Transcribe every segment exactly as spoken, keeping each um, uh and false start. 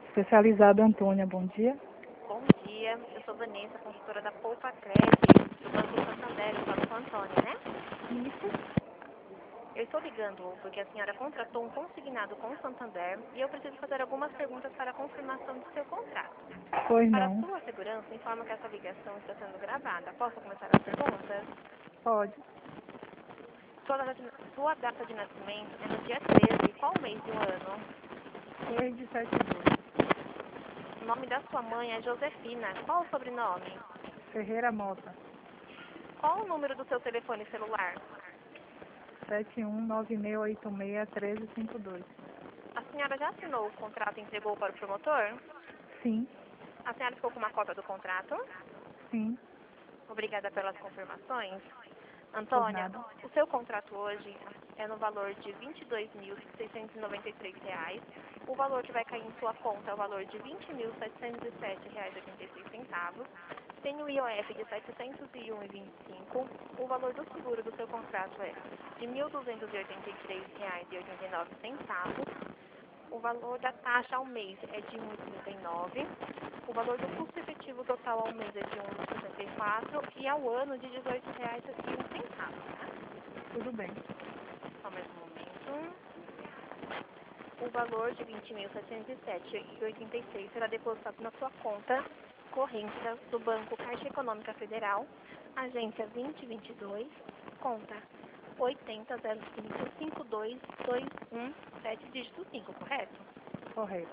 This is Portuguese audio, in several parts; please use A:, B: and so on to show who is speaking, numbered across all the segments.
A: Especializada Antônia, bom dia.
B: Bom dia, eu sou Vanessa, consultora da Poupa Crédito, do Banco Santander, eu falo com a Antônia, né?
A: Isso.
B: Eu estou ligando porque a senhora contratou um consignado com o Santander e eu preciso fazer algumas perguntas para a confirmação do seu contrato.
A: Pois
B: Para a
A: não.
B: sua segurança, informo que essa ligação está sendo gravada. Posso começar as perguntas?
A: Pode.
B: Sua data de, sua data de nascimento é no dia treze, qual mês do ano?
A: três de setenta e dois.
B: O nome da sua mãe é Josefina, qual o sobrenome?
A: Ferreira Mota.
B: Qual o número do seu telefone celular?
A: sete um nove seis oito seis um três cinco dois.
B: A senhora já assinou o contrato e entregou para o promotor?
A: Sim.
B: A senhora ficou com uma cópia do contrato?
A: Sim.
B: Obrigada pelas confirmações.
A: Por
B: Antônia,
A: nada.
B: o seu contrato hoje é no valor de vinte e dois mil seiscentos e noventa e três reais. O valor que vai cair em sua conta é o valor de vinte mil setecentos e sete reais e oitenta e seis centavos. Tem o I O F de setecentos e um reais e vinte e cinco centavos. O valor do seguro do seu contrato é de mil duzentos e oitenta e três reais e oitenta e nove centavos. O valor da taxa ao mês é de um real e trinta e nove centavos. O valor do custo efetivo total ao mês é de um real e sessenta e quatro centavos e ao ano de dezoito reais e um centavo. Tá?
A: Tudo bem.
B: Só mais um momento. O valor de vinte mil setecentos e sete reais e oitenta e seis centavos será depositado na sua conta corrente da- do Banco Caixa Econômica Federal, agência vinte vinte e dois, conta oitenta zero cinco cinco dois dois um sete, dígito cinco, correto?
A: Correto.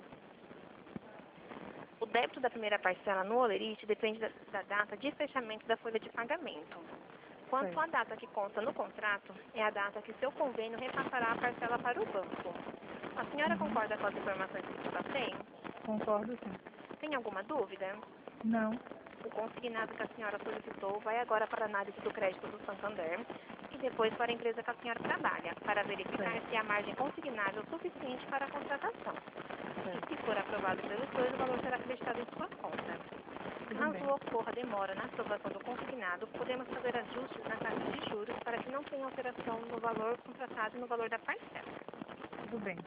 B: O débito da primeira parcela no Olerite depende da, da data de fechamento da folha de pagamento. Quanto
A: Certo.
B: à data que consta no contrato, é a data que seu convênio repassará a parcela para o banco. A senhora
A: Uhum.
B: concorda com as informações que te passei?
A: Concordo, sim.
B: Tem alguma dúvida?
A: Não.
B: O consignado que a senhora solicitou vai agora para a análise do crédito do Santander e depois para a empresa que a senhora trabalha, para verificar
A: Certo.
B: se a margem consignável é suficiente para a contratação.
A: Certo.
B: E se for aprovado pelos dois, o valor será acreditado em sua conta.
A: Tudo
B: Caso
A: bem.
B: ocorra demora na aprovação do consignado, podemos fazer ajustes na taxa de juros para que não tenha alteração no valor contratado e no valor da parcela.
A: Tudo bem.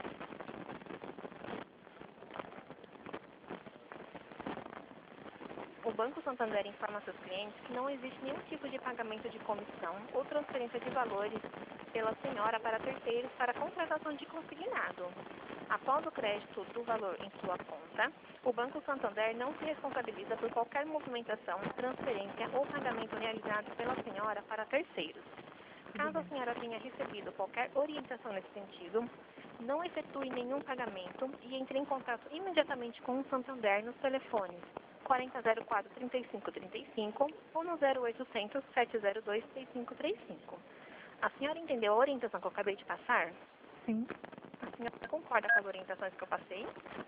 B: O Banco Santander informa seus clientes que não existe nenhum tipo de pagamento de comissão ou transferência de valores pela senhora para terceiros para contratação de consignado. Após o crédito do valor em sua conta, o Banco Santander não se responsabiliza por qualquer movimentação, transferência ou pagamento realizado pela senhora para terceiros.
A: Tudo
B: Caso a
A: bem.
B: senhora tenha recebido qualquer orientação nesse sentido, não efetue nenhum pagamento e entre em contato imediatamente com o Santander nos telefones quarenta zero quatro, trinta e cinco trinta e cinco ou no zero oitocentos, sete zero dois, três cinco três cinco. A senhora entendeu a orientação que eu acabei de passar?
A: Sim.
B: A senhora concorda com as orientações que eu passei?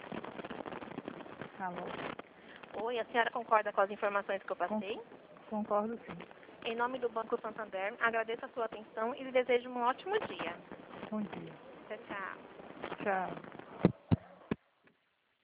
A: Alô.
B: Oi, a senhora concorda com as informações que eu
A: Con-
B: passei?
A: Concordo, sim.
B: Em nome do Banco Santander, agradeço a sua atenção e lhe desejo um ótimo dia.
A: Bom dia.
B: Tchau, tchau.
A: Tchau.